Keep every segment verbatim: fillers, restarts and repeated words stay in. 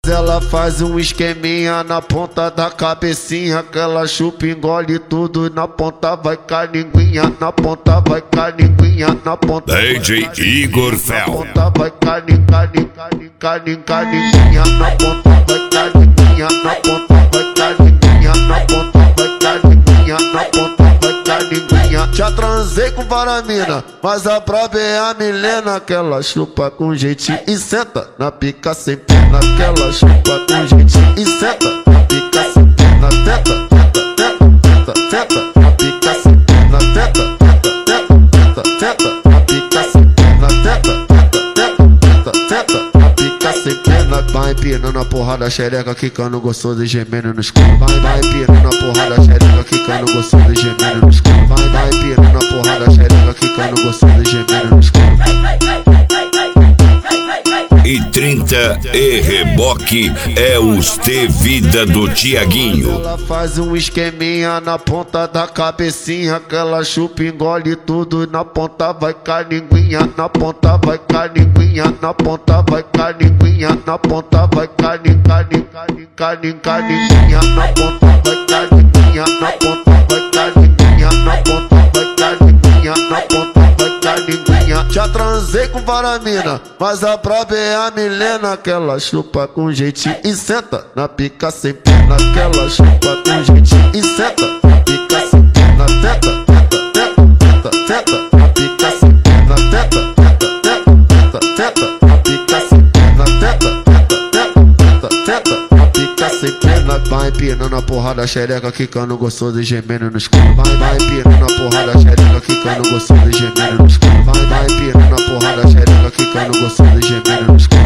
Ela faz um esqueminha na ponta da cabecinha, que ela chupa, engole tudo, na ponta vai caninguinha, na ponta vai caninguinha, na ponta D J Igor Fel. Na ponta vai canin, canin, canin, canin, caninguinha, na ponta vai caninguinha, na ponta vai caninguinha, na ponta vai caninguinha, na ponta vai caninguinha. Já transei com várias mina, mas a braba é a Milena, que ela chupa com jeitinho e senta na pica sem pena, que ela chupa com jeitinho e senta na pica sem pena, tenta, tenta, tenta, tenta, na pica sem pena, tenta, tenta, tenta, tenta, na pica sem pena, tenta, tenta, tenta, tenta, na pica sem pena. Vai empinando a porrada, xereca, quicando gostoso e gemendo no escuro. Vai, vai empinando a porrada, xereca, quicando gostoso e gemendo no escuro. Vai, vai empinando a porrada, xereca, quicando gostoso e gemendo no escuro. E trinta e reboque é os T Vida do Tiaguinho. Ela faz um esqueminha na ponta da cabecinha, que ela chupa, engole tudo, na ponta vai caninguinha, na ponta vai caninguinha, na ponta vai caninguinha, na ponta vai canin, canin, canin, canin, caninguinha, na ponta vai caninguinha, na ponta vai caninguinha, na ponta vai caninguinha, na ponta vai caninguinha. Já transei com várias mina, mas a braba é a Milena, que ela chupa com jeitinho e senta na pica sem pena, que ela chupa com jeitinho e senta na pica sem pena, tenta, tenta, tenta, tenta, na pica sem pena, tenta, tenta, tenta, tenta, na pica sem pena, tenta, tenta, tenta, tenta, na pica sem pena. Vai empinando a porrada, xereca, quicando gostoso e gemendo no escuro. Vai, vai empinando a porrada, xereca, quicando gostoso e gemendo no escuro. Vai, vai empinando a porrada, xereca, quicando gostoso e gemendo no escuro.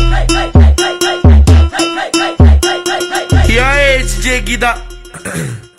E aí, D J Guida?